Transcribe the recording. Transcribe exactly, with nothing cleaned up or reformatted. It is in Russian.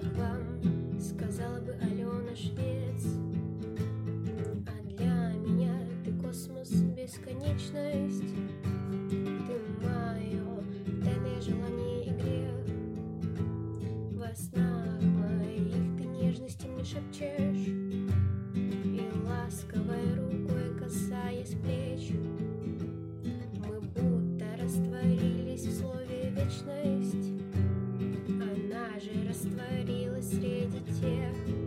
к вам, сказала бы Алена Швец. А для меня ты космос, бесконечность. Ты мое тайное желание и грех. Во снах моих ты нежности мне шепчешь, и ласковой рукой касаясь плеч, мы будто растворились в слове вечность. Она же растворилась среди тех,